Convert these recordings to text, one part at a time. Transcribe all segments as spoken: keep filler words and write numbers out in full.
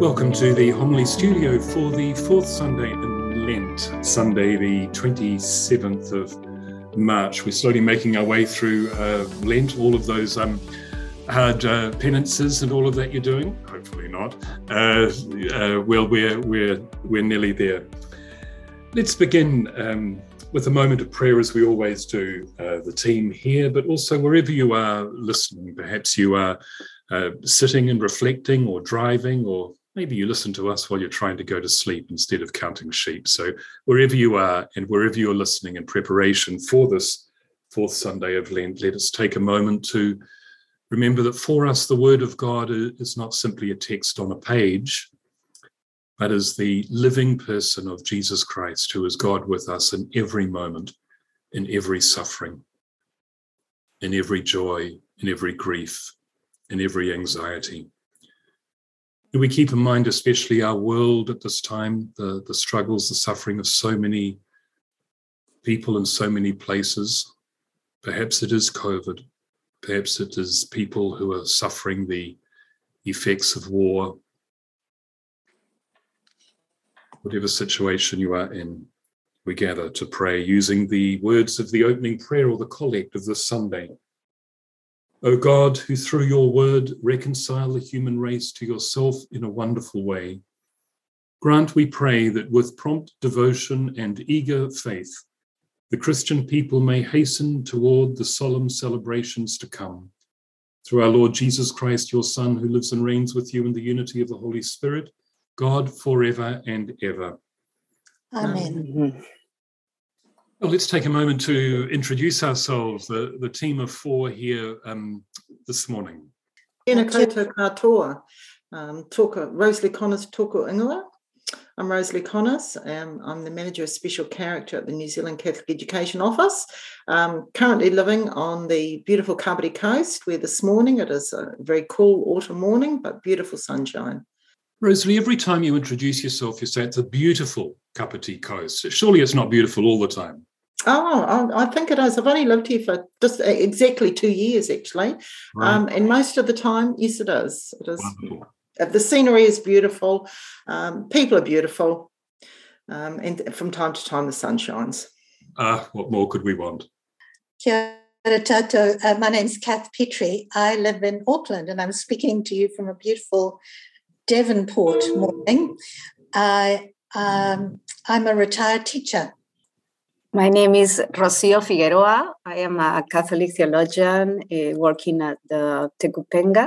Welcome to the Homily Studio for the fourth Sunday in Lent, Sunday the twenty-seventh of March. We're slowly making our way through uh, Lent, all of those um, hard uh, penances and all of that you're doing. Hopefully not. Uh, uh, well, we're we're we're nearly there. Let's begin um, with a moment of prayer, as we always do. Uh, the team here, but also wherever you are listening. Perhaps you are uh, sitting and reflecting, or driving, or maybe you listen to us while you're trying to go to sleep instead of counting sheep. So wherever you are and wherever you're listening in preparation for this fourth Sunday of Lent, let us take a moment to remember that for us, the Word of God is not simply a text on a page, but is the living person of Jesus Christ, who is God with us in every moment, in every suffering, in every joy, in every grief, in every anxiety. And we keep in mind, especially our world at this time, the, the struggles, the suffering of so many people in so many places. Perhaps it is COVID. Perhaps it is people who are suffering the effects of war. Whatever situation you are in, we gather to pray using the words of the opening prayer or the collect of this Sunday. O God, who through your word reconcile the human race to yourself in a wonderful way, grant, we pray, that with prompt devotion and eager faith, the Christian people may hasten toward the solemn celebrations to come. Through our Lord Jesus Christ, your Son, who lives and reigns with you in the unity of the Holy Spirit, God forever and ever. Amen. Well, let's take a moment to introduce ourselves, the, the team of four here um, this morning. Tēnā koutou katoa. Um, tōka, Rosalie Connors tōku ingoa. I'm Rosalie Connors. Um, I'm the Manager of Special Character at the New Zealand Catholic Education Office. Um, currently living on the beautiful Kapiti Coast, where this morning it is a very cool autumn morning, but beautiful sunshine. Rosalie, every time you introduce yourself, you say it's a beautiful Kapiti Coast. Surely it's not beautiful all the time. Oh, I, I think it is. I've only lived here for just exactly two years, actually. Right. Um, and most of the time, yes, it is. It is. Wonderful. The scenery is beautiful. Um, people are beautiful. Um, and from time to time, the sun shines. Ah, what more could we want? Kia ora tātou. Uh, my name's Kath Petrie. I live in Auckland, and I'm speaking to you from a beautiful Devonport morning. I, um, I'm a retired teacher. My name is Rocio Figueroa. I am a Catholic theologian uh, working at the Te Kupenga,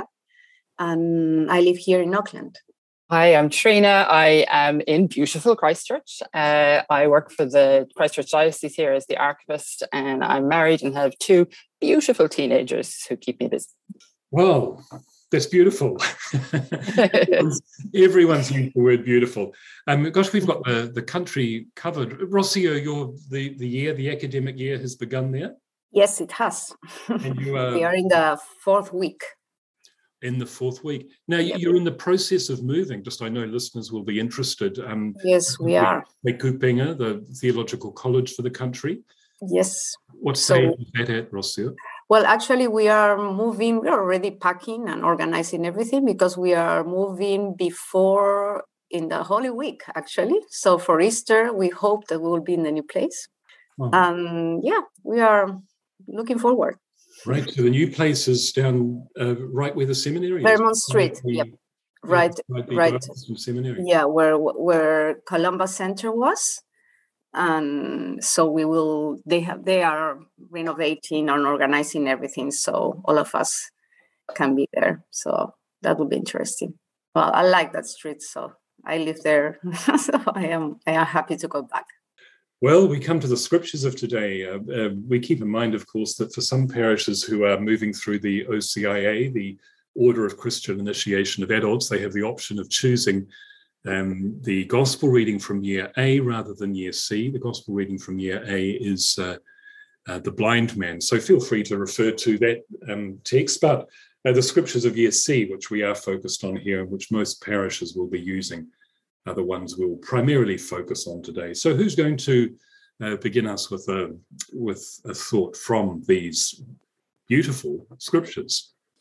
and I live here in Auckland. Hi, I'm Trina. I am in beautiful Christchurch. Uh, I work for the Christchurch Diocese here as the archivist, and I'm married and have two beautiful teenagers who keep me busy. Well, that's beautiful. everyone's, everyone's used the word beautiful. Um, gosh, we've got the, the country covered. Rocio, your the, the year, the academic year has begun there? Yes, it has. And you are, we are in the fourth week. In the fourth week. Now, Yep. You're in the process of moving, just I know listeners will be interested. Um, Yes, we are. Te Kupenga, the theological college for the country. Yes. What So- stage is that at, Rocio? Well, actually, we are moving. We are already packing and organizing everything because we are moving before in the Holy Week, actually. So for Easter, we hope that we will be in the new place. Oh. Um, yeah, we are looking forward. Right, so the new place is down uh, right where the seminary is. Vermont Street, The- yep. Right, outside the right. Diocesan Seminary. Yeah, where where Columba Center was. And so we will, they have, they are renovating and organizing everything. So all of us can be there. So that will be interesting. Well, I like that street. So I live there. So I am, I am happy to go back. Well, we come to the scriptures of today. Uh, uh, we keep in mind, of course, that for some parishes who are moving through the O C I A, the Order of Christian Initiation of Adults, they have the option of choosing um, the gospel reading from year A rather than year C. The gospel reading from year A is uh, uh, the blind man. So feel free to refer to that um, text. But uh, the scriptures of year C, which we are focused on here, and which most parishes will be using, are the ones we'll primarily focus on today. So who's going to uh, begin us with a, with a thought from these beautiful scriptures?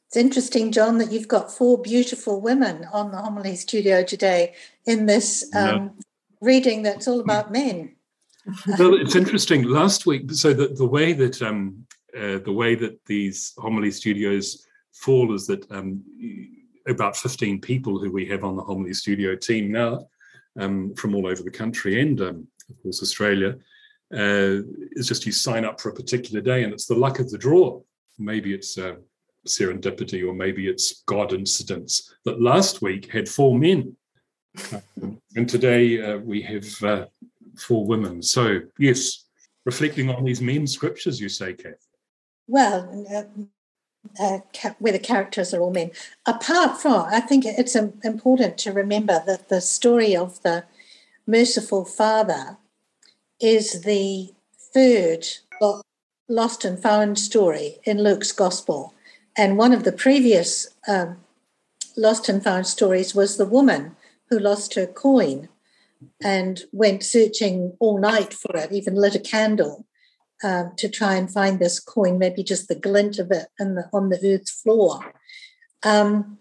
It's interesting, John, that you've got four beautiful women on the homily studio today in this um, no. reading that's all about men. Well, it's interesting. Last week, so the, the way that um, uh, the way that these homily studios fall is that um, about fifteen people who we have on the homily studio team now, um, from all over the country and um, of course Australia, uh, is just you sign up for a particular day, and it's the luck of the draw. Maybe it's uh, serendipity, or maybe it's God incidents, that last week had four men. Um, and today uh, we have uh, four women. So, yes, reflecting on these men's scriptures, you say, Kath? Well, uh, uh, where the characters are all men. Apart from, I think it's um, important to remember that the story of the merciful Father is the third lost and found story in Luke's Gospel. And one of the previous um, lost and found stories was the woman who lost her coin and went searching all night for it, even lit a candle um, to try and find this coin, maybe just the glint of it in the, on the earth's floor. Um,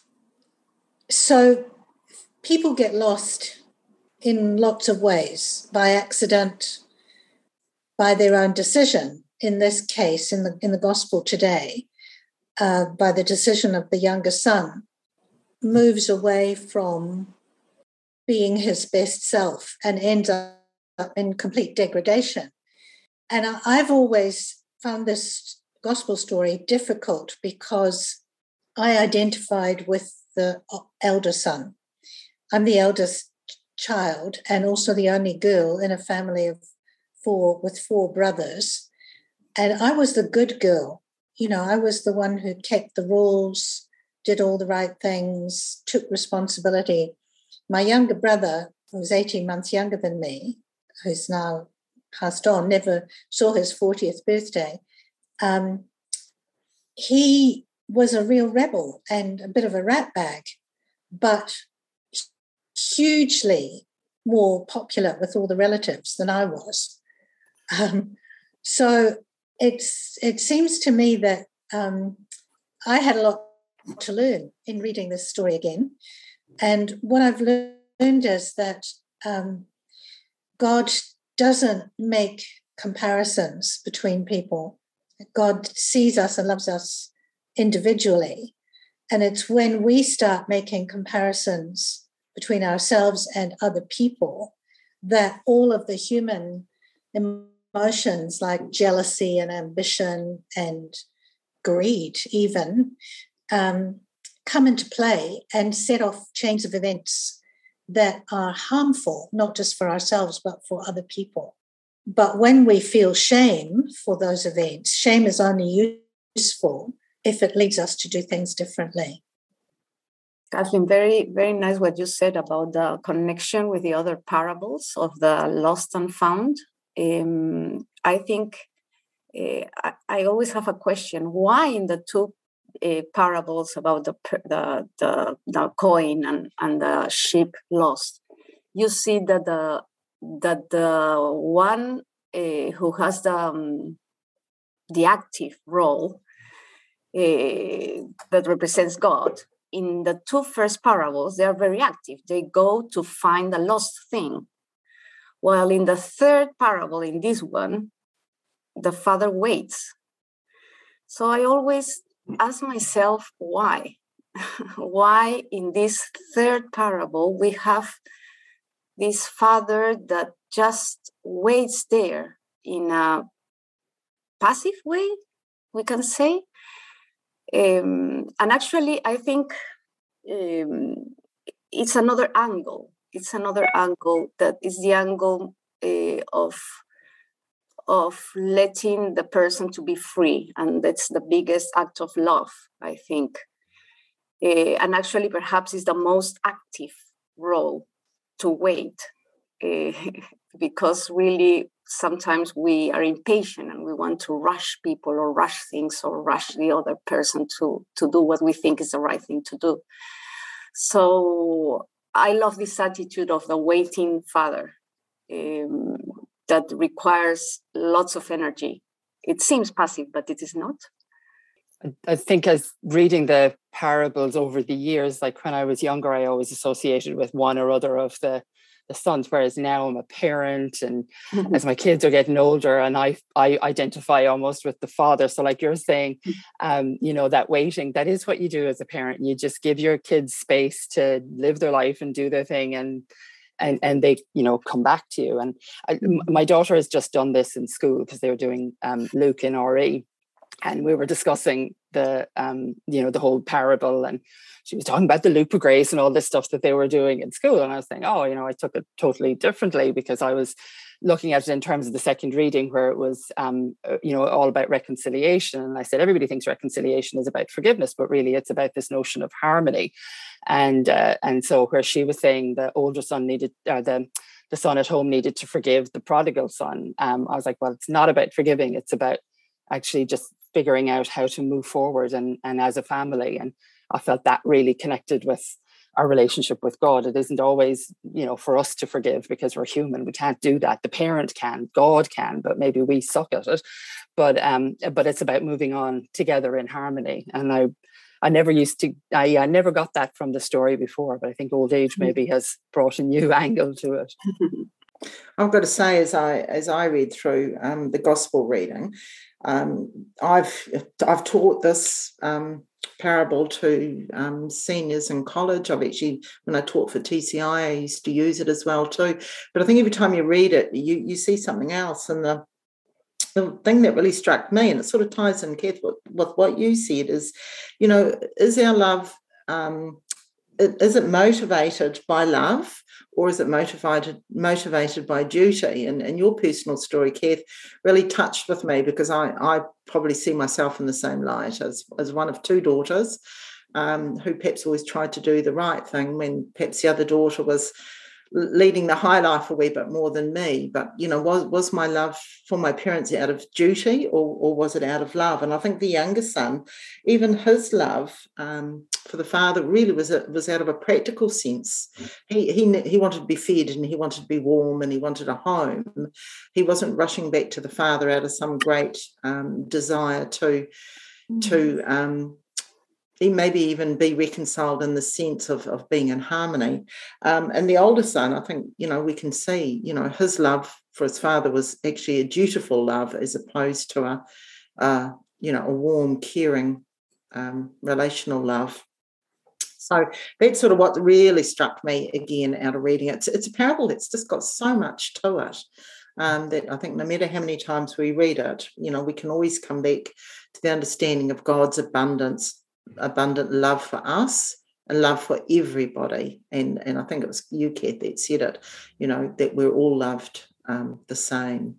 so people get lost in lots of ways, by accident, by their own decision. In this case, in the in the Gospel today, uh, by the decision of the younger son, moves away from being his best self and ends up in complete degradation. And I've always found this Gospel story difficult because I identified with the elder son. I'm the eldest child and also the only girl in a family of four with four brothers. And I was the good girl. You know, I was the one who kept the rules, did all the right things, took responsibility. My younger brother, who was eighteen months younger than me, who's now passed on, never saw his fortieth birthday. Um, he was a real rebel and a bit of a ratbag, but hugely more popular with all the relatives than I was. Um, so it's it seems to me that um, I had a lot to learn in reading this story again. And what I've learned is that um, God doesn't make comparisons between people. God sees us and loves us individually. And it's when we start making comparisons between ourselves and other people that all of the human emotions like jealousy and ambition and greed even um, come into play and set off chains of events that are harmful, not just for ourselves, but for other people. But when we feel shame for those events, shame is only useful if it leads us to do things differently. Kathleen, very, very nice what you said about the connection with the other parables of the lost and found. Um, I think uh, I, I always have a question. Why in the two uh, parables about the, the the the coin and, and the sheep lost, you see that the that the one uh, who has the um, the active role uh, that represents God, in the two first parables, they are very active. They go to find the lost thing. While in the third parable, in this one, the father waits. So I always ask myself, why? Why in this third parable we have this father that just waits there in a passive way, we can say? Um, and actually, I think um, it's another angle. It's another angle that is the angle uh, of, of letting the person to be free. And that's the biggest act of love, I think. Uh, and actually, perhaps is the most active role to wait. Uh, because really, sometimes we are impatient and we want to rush people or rush things or rush the other person to, to do what we think is the right thing to do. So I love this attitude of the waiting father um, that requires lots of energy. It seems passive, but it is not. I think as reading the parables over the years, like when I was younger, I always associated with one or other of the, the sons, whereas now I'm a parent, and mm-hmm. as my kids are getting older, and I I identify almost with the father. So like you're saying, um, you know, that waiting, that is what you do as a parent. You just give your kids space to live their life and do their thing, and and and they, you know, come back to you. And I, my daughter has just done this in school because they were doing um, Luke in R E. And we were discussing the, um, you know, the whole parable, and she was talking about the loop of grace and all this stuff that they were doing in school. And I was saying, oh, you know, I took it totally differently, because I was looking at it in terms of the second reading, where it was, um, you know, all about reconciliation. And I said, everybody thinks reconciliation is about forgiveness, but really it's about this notion of harmony. And uh, and so where she was saying the older son needed, uh, the the son at home needed to forgive the prodigal son, um, I was like, well, it's not about forgiving. It's about actually just figuring out how to move forward and, and as a family. And I felt that really connected with our relationship with God. It isn't always, you know, for us to forgive, because we're human. We can't do that. The parent can, God can, but maybe we suck at it. But um, but it's about moving on together in harmony. And I I never used to, I, I never got that from the story before, but I think old age maybe has brought a new angle to it. I've got to say, as I as I read through um, the gospel reading, um, I've I've taught this um, parable to um, seniors in college. I've actually, when I taught for T C I, I used to use it as well too. But I think every time you read it, you you see something else. And the the thing that really struck me, and it sort of ties in, Kath, with, with what you said, is, you know, is our love, um, is it motivated by love, or is it motivated motivated by duty? And, and your personal story, Kath, really touched with me, because I, I probably see myself in the same light as, as one of two daughters um, who perhaps always tried to do the right thing, when perhaps the other daughter was leading the high life a wee bit more than me. But, you know, was was my love for my parents out of duty, or, or was it out of love? And I think the younger son, even his love um, for the father really was a, was out of a practical sense. He, he he wanted to be fed, and he wanted to be warm, and he wanted a home. He wasn't rushing back to the father out of some great um, desire to mm. to um, he maybe even be reconciled in the sense of, of being in harmony. Um, and the older son, I think, you know, we can see, you know, his love for his father was actually a dutiful love, as opposed to a, uh, you know, a warm, caring, um, relational love. So that's sort of what really struck me again out of reading it. It's, it's a parable that's just got so much to it. Um, that I think no matter how many times we read it, you know, we can always come back to the understanding of God's abundance, abundant love for us and love for everybody. And and I think it was you, Kath, that said it, you know, that we're all loved um, the same.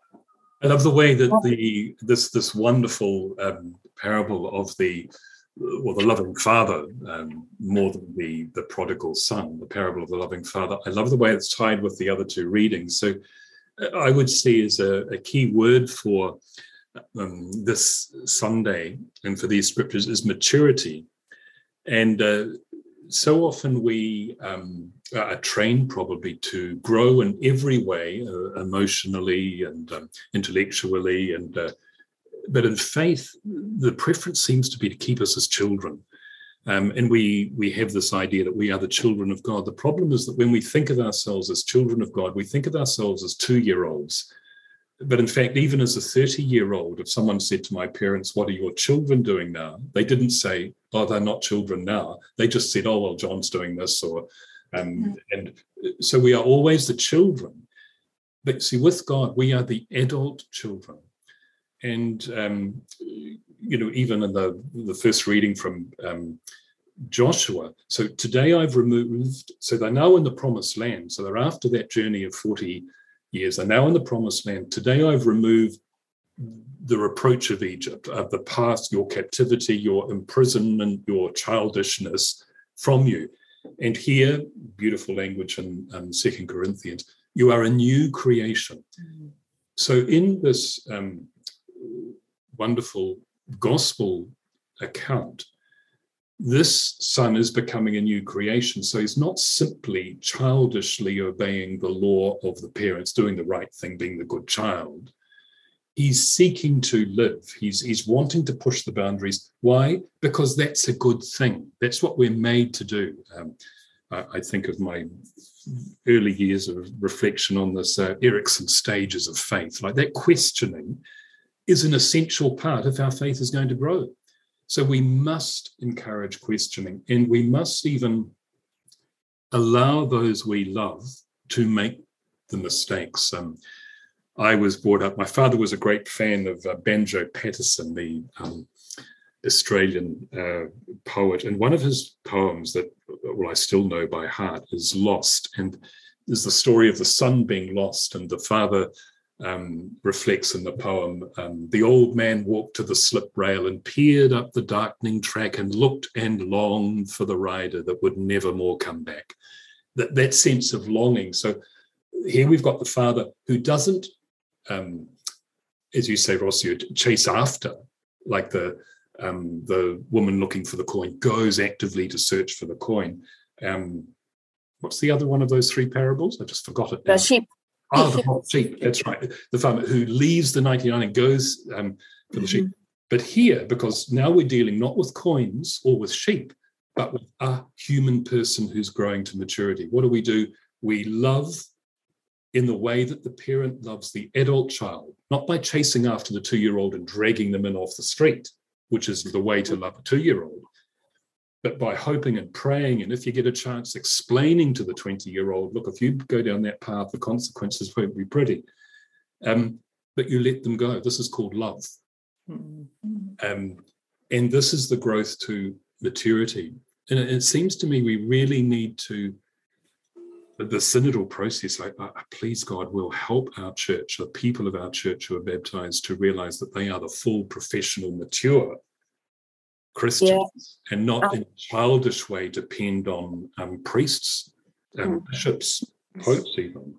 I love the way that the this this wonderful um, parable of the well, the loving father, um, more than the the prodigal son, the parable of the loving father. I love the way it's tied with the other two readings. So I would see as a, a key word for Um, this Sunday and for these scriptures is maturity. And uh, so often we um, are trained probably to grow in every way, uh, emotionally and um, intellectually, and uh, but in faith the preference seems to be to keep us as children. Um, and we we have this idea that we are the children of God. The problem is that when we think of ourselves as children of God, we think of ourselves as two-year-olds. But in fact, even as a thirty-year-old, if someone said to my parents, what are your children doing now? They didn't say, oh, they're not children now. They just said, oh, well, John's doing this. Or um, mm-hmm. And so we are always the children. But see, with God, we are the adult children. And, um, you know, even in the, the first reading from um, Joshua, so today I've removed, so they're now in the promised land. So they're after that journey of forty years, are now in the promised land. Today I've removed the reproach of Egypt, of the past, your captivity, your imprisonment, your childishness from you. And here, beautiful language in um, Second Corinthians, you are a new creation. Mm-hmm. So in this um, wonderful gospel account, this son is becoming a new creation. So he's not simply childishly obeying the law of the parents, doing the right thing, being the good child. he's seeking to live. He's, he's wanting to push the boundaries. Why? Because that's a good thing. That's what we're made to do. Um, I, I think of my early years of reflection on this uh, Erickson stages of faith. Like that questioning is an essential part if our faith is going to grow. So we must encourage questioning, and we must even allow those we love to make the mistakes. Um, I was brought up, my father was a great fan of uh, Banjo Paterson, the um, Australian uh, poet. And one of his poems that, well, I still know by heart is Lost. And there's the story of the son being lost. And the father um, reflects in the poem, um, the old man walked to the slip rail and peered up the darkening track and looked and longed for the rider that would never more come back. That, that sense of longing. So here we've got the father who doesn't, um, as you say, Rossio, chase after, like the um, the woman looking for the coin goes actively to search for the coin. Um, what's the other one of those three parables? I just forgot it now. The sheep. Oh, the hot sheep. That's right. The farmer who leaves the ninety-nine and goes um, for the mm-hmm. sheep. But here, because now we're dealing not with coins or with sheep, but with a human person who's growing to maturity. What do we do? We love in the way that the parent loves the adult child, not by chasing after the two-year-old and dragging them in off the street, which is the way to love a two-year-old, but by hoping and praying, and if you get a chance, explaining to the twenty-year-old, look, if you go down that path, the consequences won't be pretty. Um, but you let them go. This is called love. Mm-hmm. Um, and this is the growth to maturity. And it, it seems to me we really need to, the synodal process, like, uh, please God, will help our church, the people of our church who are baptized, to realize that they are the full, professional, mature Christians, yeah. and not in a childish way depend on um, priests, um, mm. bishops, popes even.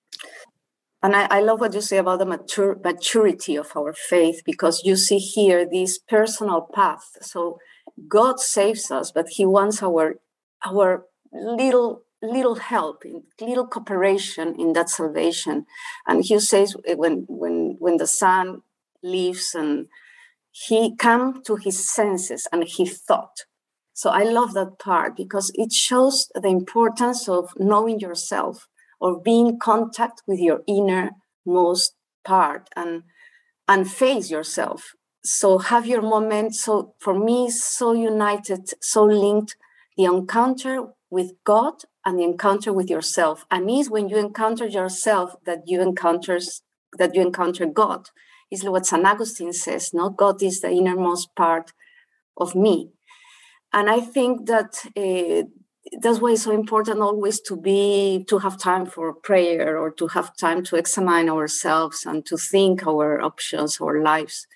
And I, I love what you say about the mature, maturity of our faith, because you see here this personal path. So God saves us, but he wants our our little little help, in little cooperation in that salvation. And he says when when when the son leaves and he came to his senses and he thought. So I love that part because it shows the importance of knowing yourself, or being in contact with your innermost part and and face yourself. So have your moment. So for me, so united, so linked, the encounter with God and the encounter with yourself. And it's when you encounter yourself that you encounters that you encounter God. Is what Saint Augustine says, no? God is the innermost part of me. And I think that uh, that's why it's so important always to be, to have time for prayer, or to have time to examine ourselves and to think our options, our lives.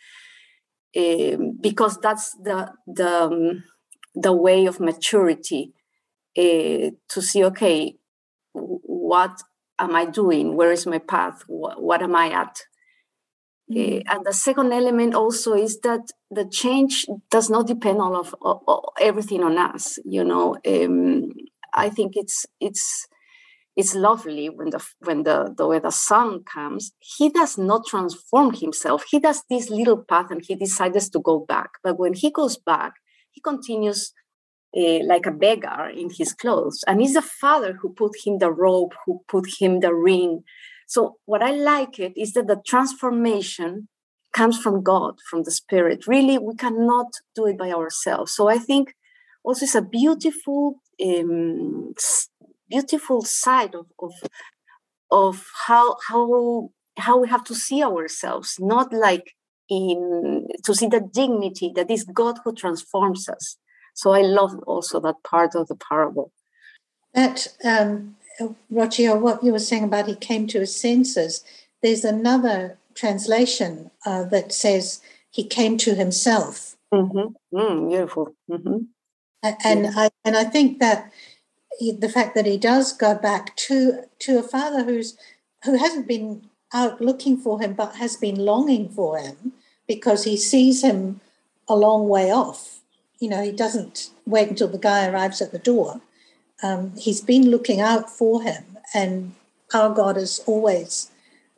Um, because that's the, the, um, the way of maturity, uh, to see, okay, what am I doing? Where is my path? What, what am I at? Uh, and the second element also is that the change does not depend on of, of, of everything on us. You know, um, I think it's it's it's lovely when the when the, the when the son comes. He does not transform himself. He does this little path and he decides to go back. But when he goes back, he continues uh, like a beggar in his clothes. And it's the father who put him the robe, who put him the ring. So what I like it is that the transformation comes from God, from the Spirit. Really, we cannot do it by ourselves. So I think also it's a beautiful, um, beautiful side of, of, of how, how, how we have to see ourselves, not like in, to see the dignity that is God who transforms us. So I love also that part of the parable. That, um, Rocio, what you were saying about he came to his senses, there's another translation uh, that says he came to himself. Mm-hmm. Mm, beautiful. Mm-hmm. And yeah. I and I think that he, the fact that he does go back to to a father who's who hasn't been out looking for him, but has been longing for him because he sees him a long way off. You know, he doesn't wait until the guy arrives at the door. Um, he's been looking out for him, and our God is always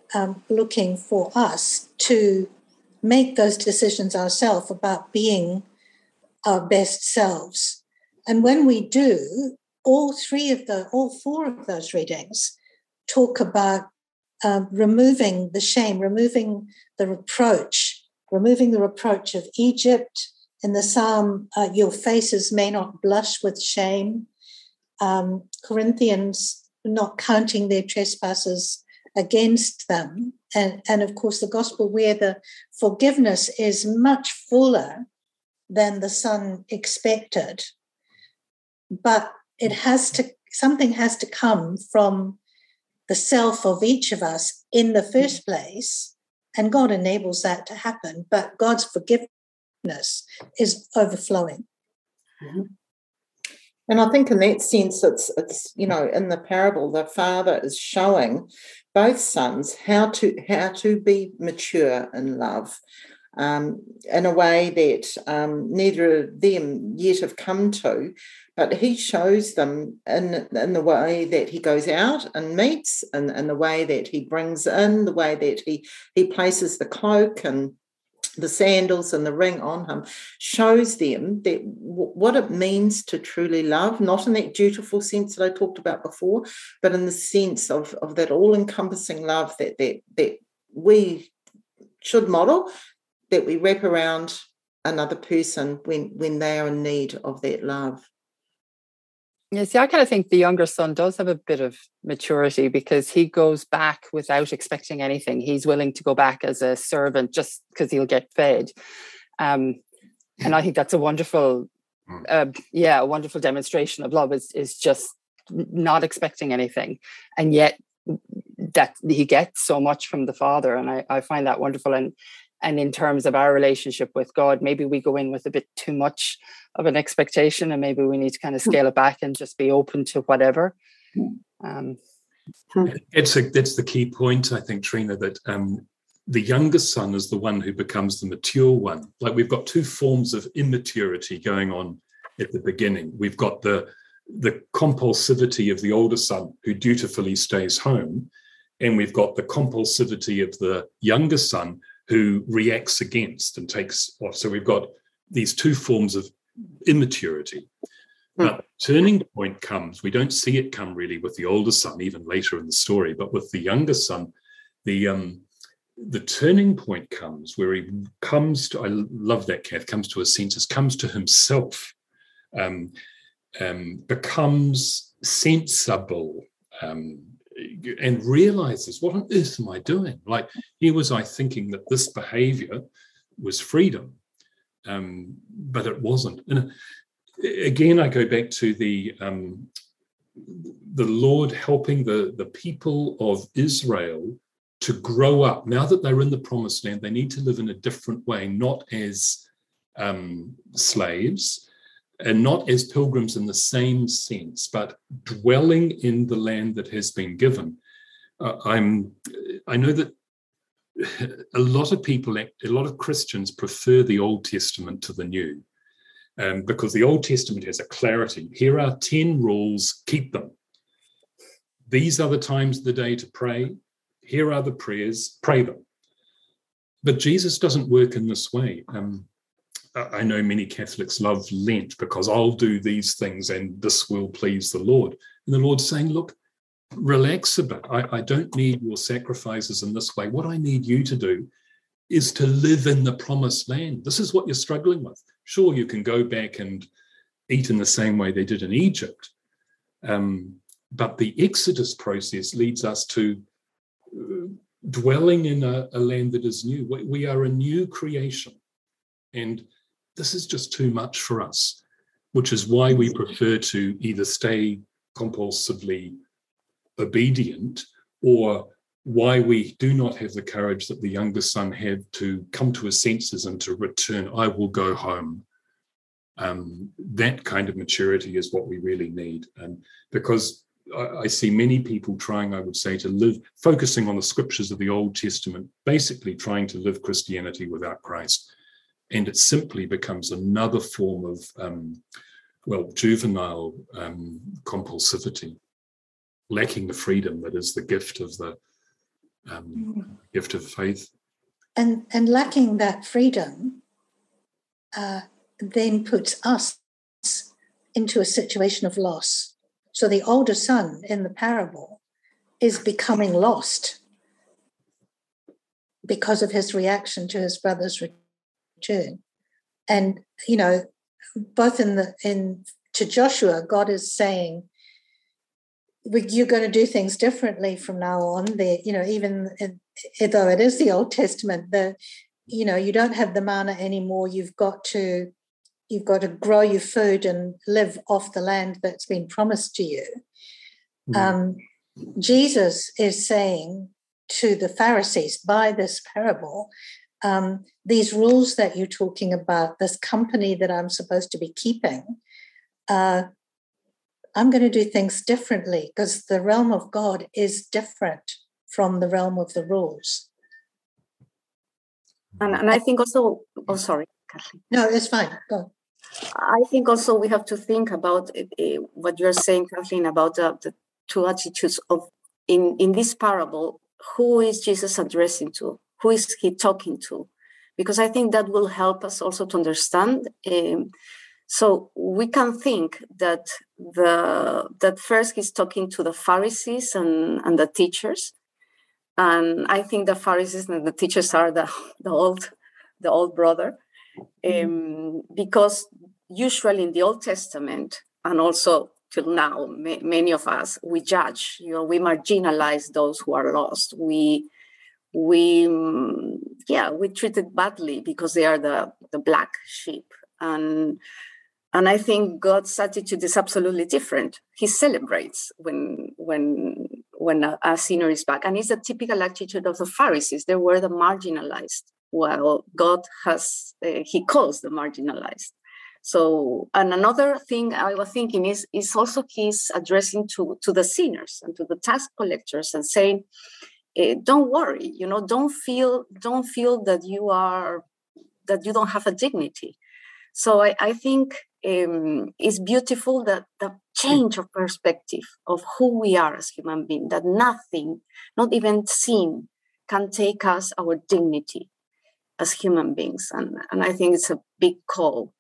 um, looking for us to make those decisions ourselves about being our best selves. And when we do, all three of the, all four of those readings talk about um, removing the shame, removing the reproach, removing the reproach of Egypt. In the Psalm, uh, your faces may not blush with shame. Um, Corinthians, not counting their trespasses against them. And, and of course, the gospel where the forgiveness is much fuller than the son expected. But it has to, something has to come from the self of each of us in the first place, and God enables that to happen. But God's forgiveness is overflowing. Mm-hmm. And I think in that sense, it's, it's, you know, in the parable, the father is showing both sons how to how to be mature in love um, in a way that um, neither of them yet have come to, but he shows them in, in the way that he goes out and meets, and in the way that he brings in, the way that he, he places the cloak and the sandals and the ring on him, shows them that w- what it means to truly love, not in that dutiful sense that I talked about before, but in the sense of, of that all-encompassing love that, that that we should model, that we wrap around another person when, when they are in need of that love. Yeah, see, I kind of think the younger son does have a bit of maturity because he goes back without expecting anything. He's willing to go back as a servant just because he'll get fed. Um, and I think that's a wonderful, uh, yeah, a wonderful demonstration of love is, is just not expecting anything. And yet that he gets so much from the Father. And I, I find that wonderful. And And in terms of our relationship with God, maybe we go in with a bit too much of an expectation, and maybe we need to kind of scale it back and just be open to whatever. Um, it's a, that's the key point, I think, Trina, that um, the younger son is the one who becomes the mature one. Like, we've got two forms of immaturity going on at the beginning. We've got the, the compulsivity of the older son who dutifully stays home, and we've got the compulsivity of the younger son who reacts against and takes off. So we've got these two forms of immaturity. Mm. But turning point comes, we don't see it come really with the older son, even later in the story, but with the younger son, the um, the turning point comes where he comes to, I love that, Kath, comes to his senses, comes to himself, um, um, becomes sensible, um, and realizes, what on earth am I doing? Like, here was I thinking that this behavior was freedom, um, but it wasn't. And again, I go back to the um, the Lord helping the, the people of Israel to grow up. Now that they're in the promised land, they need to live in a different way, not as um, slaves, and not as pilgrims in the same sense, but dwelling in the land that has been given. Uh, I'm, I know that a lot of people, a lot of Christians prefer the Old Testament to the New, um, because the Old Testament has a clarity. Here are ten rules, keep them. These are the times of the day to pray. Here are the prayers, pray them. But Jesus doesn't work in this way. Um, I know many Catholics love Lent because I'll do these things and this will please the Lord. And the Lord's saying, look, relax a bit. I, I don't need your sacrifices in this way. What I need you to do is to live in the promised land. This is what you're struggling with. Sure, you can go back and eat in the same way they did in Egypt. Um, but the Exodus process leads us to uh, dwelling in a, a land that is new. We, we are a new creation. And this is just too much for us, which is why we prefer to either stay compulsively obedient, or why we do not have the courage that the younger son had to come to his senses and to return. I will go home. Um, that kind of maturity is what we really need. And because I, I see many people trying, I would say, to live, focusing on the scriptures of the Old Testament, basically trying to live Christianity without Christ. And it simply becomes another form of, um, well, juvenile um, compulsivity, lacking the freedom that is the gift of the um, mm. gift of faith. And, and lacking that freedom uh, then puts us into a situation of loss. So the older son in the parable is becoming lost because of his reaction to his brother's return. And, you know, both in the in to Joshua, God is saying, you're going to do things differently from now on. There, you know, even in, though it is the Old Testament, the, you know, you don't have the manna anymore. You've got to, you've got to grow your food and live off the land that's been promised to you. Mm. Um, Jesus is saying to the Pharisees by this parable, um, these rules that you're talking about, this company that I'm supposed to be keeping, uh, I'm going to do things differently because the realm of God is different from the realm of the rules. And, and I think also, oh, sorry, Kathleen. No, it's fine. Go. I think also we have to think about uh, what you're saying, Kathleen, about uh, the two attitudes of, in, in this parable, who is Jesus addressing to? Who is he talking to? Because I think that will help us also to understand. Um, so we can think that the that first he's talking to the Pharisees and, and the teachers. And I think the Pharisees and the teachers are the, the old the old brother. Um, because usually in the Old Testament, and also till now, ma- many of us, we judge, you know, we marginalize those who are lost. We, we, yeah, we treat it badly because they are the, the black sheep. And, and I think God's attitude is absolutely different. He celebrates when, when, when a, a sinner is back. And it's a typical attitude of the Pharisees. They were the marginalized. Well, God has, uh, he calls the marginalized. So, and another thing I was thinking is, is also he's addressing to, to the sinners and to the tax collectors and saying, eh, don't worry, you know, don't feel, don't feel that you are, that you don't have a dignity. So I, I think um, it's beautiful that the change of perspective of who we are as human beings, that nothing, not even sin, can take us our dignity as human beings. And, and I think it's a big call.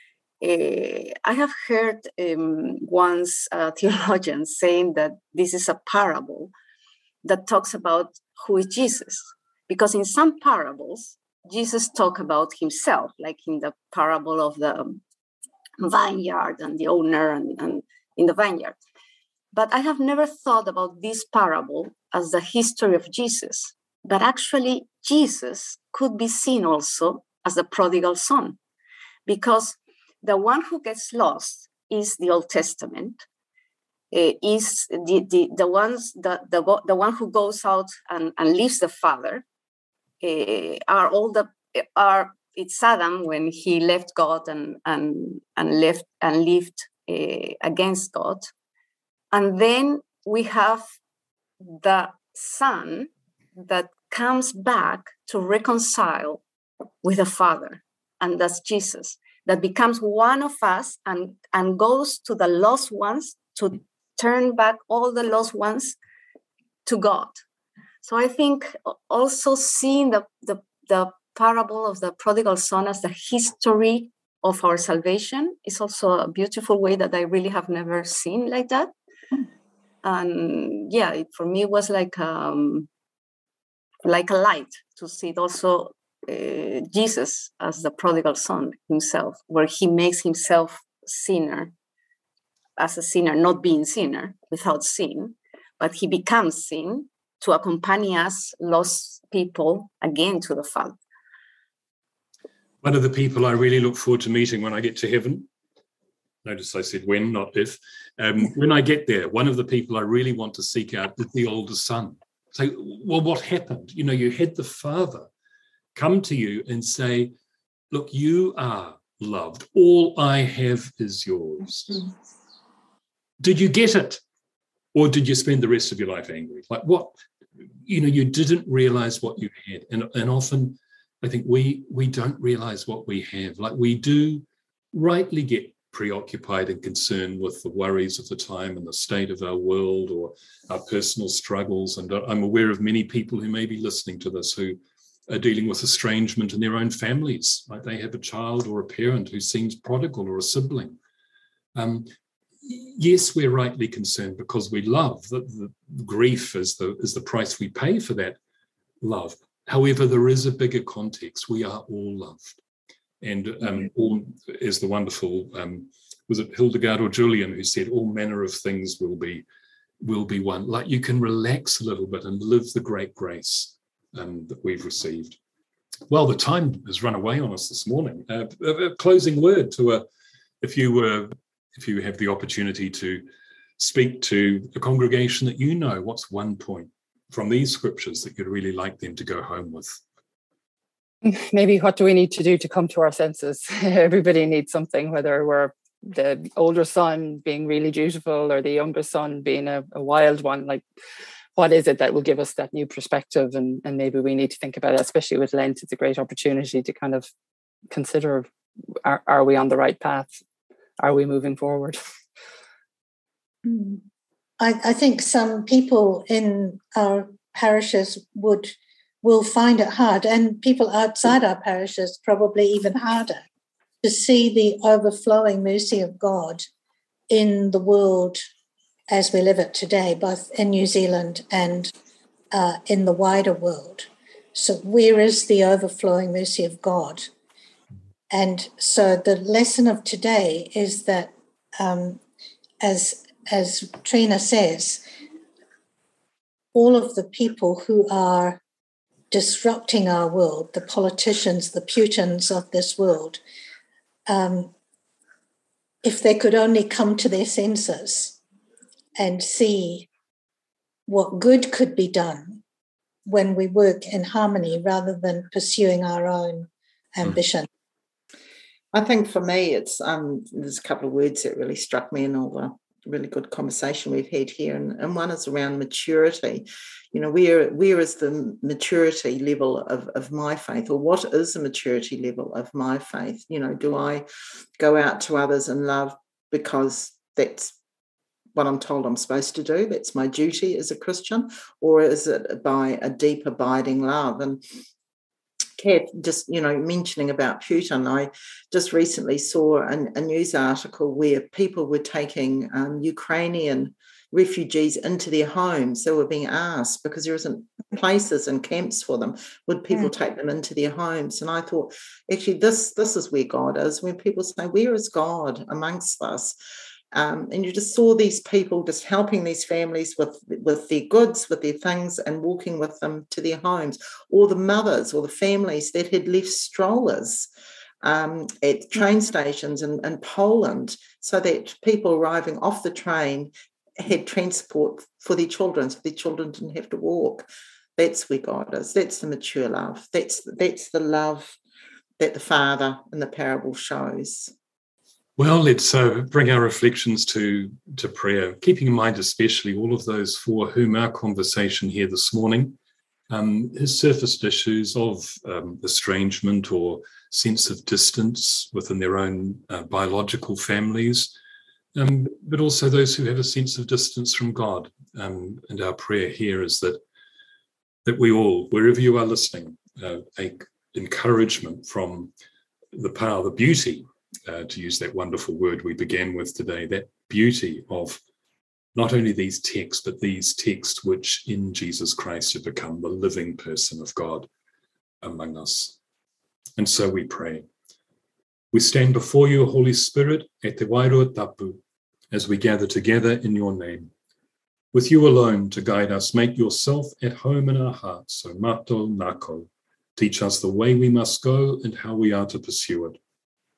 Uh, I have heard um, once a theologian saying that this is a parable that talks about who is Jesus. Because in some parables, Jesus talks about himself, like in the parable of the vineyard and the owner and, and in the vineyard. But I have never thought about this parable as the history of Jesus. But actually, Jesus could be seen also as the prodigal son, because the one who gets lost is the Old Testament, uh, is the, the, the, ones that, the, the one who goes out and, and leaves the father, uh, are all the, are it's Adam when he left God and, and, and left and lived uh, against God. And then we have the son that comes back to reconcile with the Father, and that's Jesus, that becomes one of us and, and goes to the lost ones to turn back all the lost ones to God. So I think also seeing the, the, the parable of the prodigal son as the history of our salvation is also a beautiful way that I really have never seen like that. And yeah, it, for me, it was like um, like a light to see it also uh, Jesus as the prodigal son himself, where he makes himself sinner, as a sinner, not being sinner, without sin, but he becomes sin to accompany us, lost people, again to the Father. One of the people I really look forward to meeting when I get to heaven, notice I said when, not if, um, when I get there, one of the people I really want to seek out is the older son. Say, well, what happened? You know, you had the father come to you and say, look, you are loved. All I have is yours. Mm-hmm. Did you get it? Or did you spend the rest of your life angry? Like what, you know, you didn't realize what you had. And, and often I think we, we don't realize what we have. Like we do rightly get preoccupied and concerned with the worries of the time and the state of our world or our personal struggles. And I'm aware of many people who may be listening to this who are dealing with estrangement in their own families. Like they have a child or a parent who seems prodigal or a sibling. Um, yes, we're rightly concerned because we love. The, the grief is the, is the price we pay for that love. However, there is a bigger context. We are all loved. And um, all, as the wonderful, um, was it Hildegard or Julian who said, all manner of things will be will be one. Like you can relax a little bit and live the great grace um, that we've received. Well, the time has run away on us this morning. Uh, a, a closing word to a, if you were, if you have the opportunity to speak to a congregation that you know, what's one point from these scriptures that you'd really like them to go home with? Maybe what do we need to do to come to our senses? Everybody needs something, whether we're the older son being really dutiful or the younger son being a, a wild one. Like, what is it that will give us that new perspective? And, and maybe we need to think about it, especially with Lent. It's a great opportunity to kind of consider, are, are we on the right path? Are we moving forward? I, I think some people in our parishes would will find it hard, and people outside our parishes probably even harder, to see the overflowing mercy of God in the world as we live it today, both in New Zealand and uh, in the wider world. So where is the overflowing mercy of God? And so the lesson of today is that, um, as, as Trina says, all of the people who are disrupting our world, the politicians, the Putins of this world, um, if they could only come to their senses and see what good could be done when we work in harmony rather than pursuing our own ambition. I think for me, it's um, there's a couple of words that really struck me in all the really good conversation we've had here, and, and one is around maturity. You know, where where is the maturity level of, of my faith, or what is the maturity level of my faith? You know, do I go out to others in love because that's what I'm told I'm supposed to do, that's my duty as a Christian, or is it by a deep abiding love? And Kath, just, you know, mentioning about Putin, I just recently saw a, a news article where people were taking um, Ukrainian refugees into their homes. They were being asked, because there isn't places and camps for them, would people take them into their homes? And I thought, actually, this, this is where God is. When people say, where is God amongst us? Um, and you just saw these people just helping these families with, with their goods, with their things, and walking with them to their homes. Or the mothers or the families that had left strollers um, at train stations in, in Poland, so that people arriving off the train had transport for their children, so their children didn't have to walk. That's where God is. That's the mature love. That's, that's the love that the Father in the parable shows. Well, let's uh, bring our reflections to, to prayer, keeping in mind especially all of those for whom our conversation here this morning um, has surfaced issues of um, estrangement or sense of distance within their own uh, biological families, um, but also those who have a sense of distance from God. Um, and our prayer here is that, that we all, wherever you are listening, uh, take encouragement from the power, the beauty, Uh, to use that wonderful word we began with today, that beauty of not only these texts, but these texts which in Jesus Christ have become the living person of God among us. And so we pray. We stand before you, Holy Spirit, at Te Wairua Tapu, as we gather together in your name. With you alone to guide us, make yourself at home in our hearts. So mato nako, teach us the way we must go and how we are to pursue it.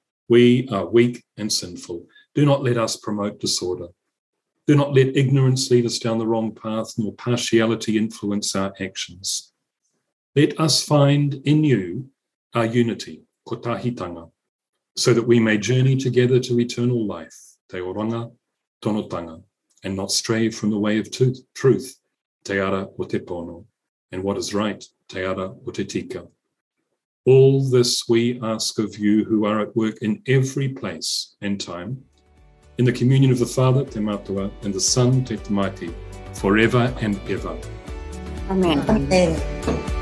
We are weak and sinful. Do not let us promote disorder. Do not let ignorance lead us down the wrong path, nor partiality influence our actions. Let us find in you our unity, kotahitanga, so that we may journey together to eternal life, te oranga, tonotanga, and not stray from the way of truth, te ara o te pono, and what is right, te ara o te tika. All this we ask of you who are at work in every place and time, in the communion of the Father, Te Matua, and the Son, Te Tamaiti, forever and ever. Amen. Amen.